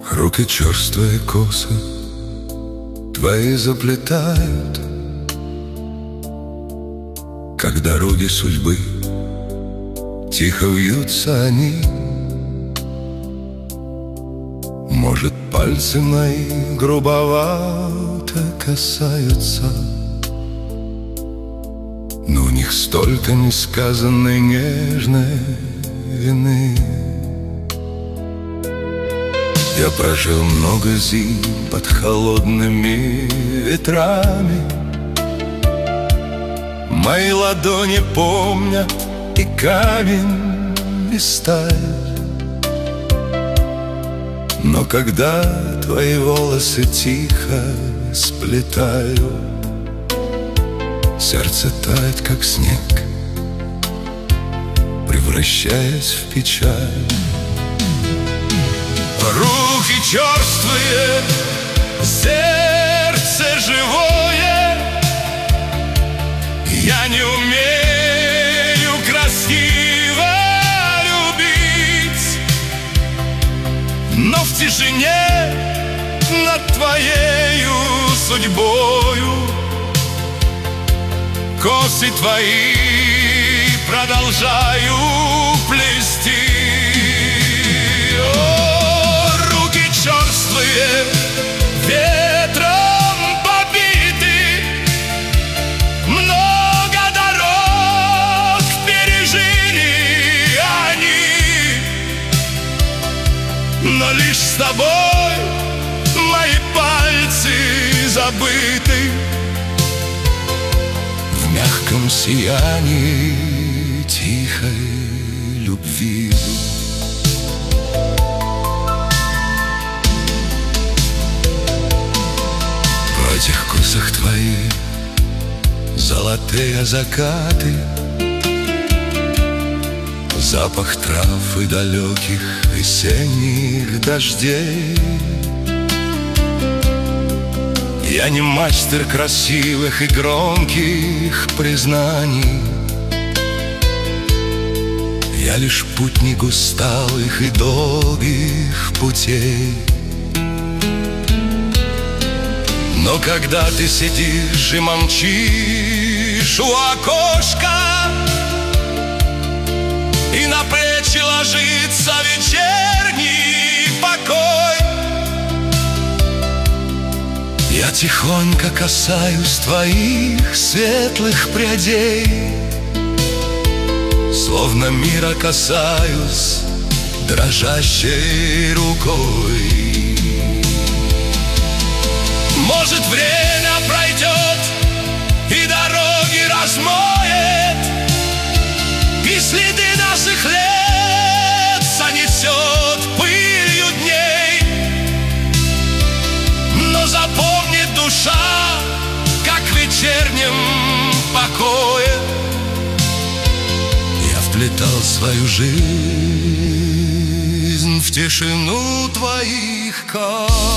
Руки черствые косы твои заплетают, как дороги судьбы, тихо вьются они. Может, пальцы мои грубовато касаются, но у них столько несказанной нежной вины. Я прожил много зим под холодными ветрами. Мои ладони помнят и камень, и сталь. Но когда твои волосы тихо сплетаю, сердце тает, как снег, превращаясь в печаль. Руки черствые, сердце живое. Я не умею красиво любить, но в тишине над твоею судьбою косы твои продолжаю плести. Ветром побиты, много дорог пережили они, но лишь с тобой мои пальцы забыты в мягком сиянии тихой любви. В этих косах твои золотые закаты, запах трав и далеких весенних дождей. Я не мастер красивых и громких признаний, я лишь путник усталых и долгих путей. Но когда ты сидишь и молчишь у окошка, и на плечи ложится вечерний покой, я тихонько касаюсь твоих светлых прядей, словно мира касаюсь дрожащей рукой. Может, время пройдет и дороги размоет, и следы наших лет занесет пылью дней. Но запомнит душа, как в вечернем покое я вплетал свою жизнь в тишину твоих кос.